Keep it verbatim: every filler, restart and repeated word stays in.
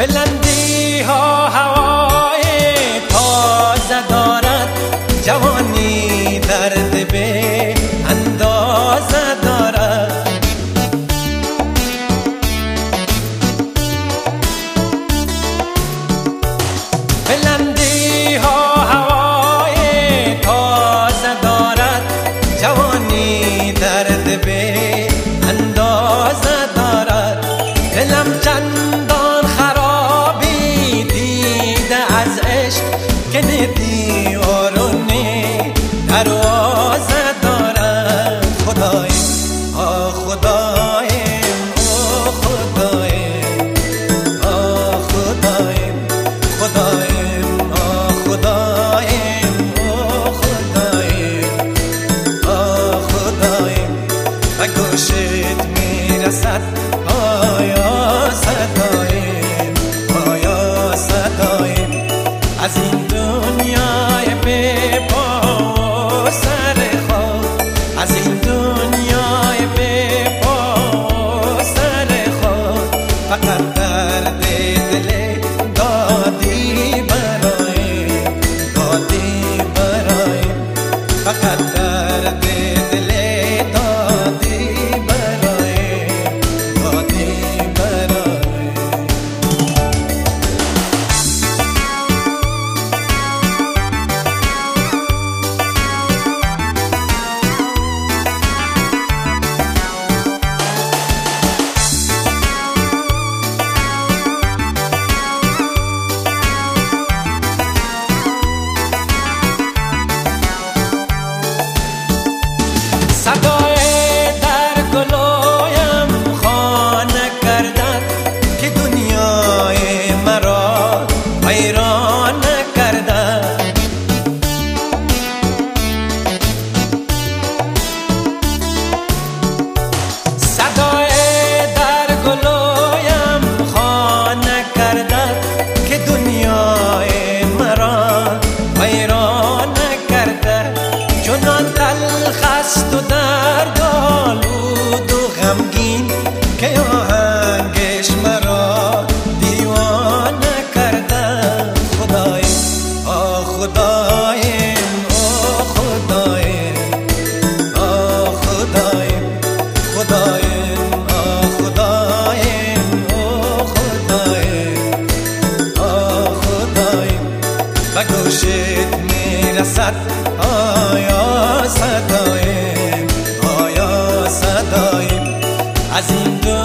بلندی ها هوای تازه دارد، جوانی درد به اندازه دارد. بلندی ها هوای تازه دارد، جوانی درد به اندازه دارد. دلم چندان خرابی دیده از عشق که ندی آرونه دروازه دارد. خدایم آه خدایم آه خدایم آه خدایم خدایم آه خدایم آه خدایم آه خدایم و گوشت میرسد آیا صدایم آیا صدایم از این دنیای بی پا و سر خاک، از این دنیای بی پا و سر خاک. فقط درد دل دادی برایم دادی برایم، فقط درد دل دادی برایم دادی برایم. صدای در گلویم خانه کردن که دنیای مرا ویران کردن. صدای در گلویم خانه کردن که دنیای مرا ویران کردن. چنان تلخ است و درد آلود و غمگین که آهنگش مرا دیوانه کردن. خدایم آه خدایم آه خدایم آه خدایم خدایم آه خدایم آه خدایم آه خدایم و گوشت میرسد آیا صدایم آیا صدایم از این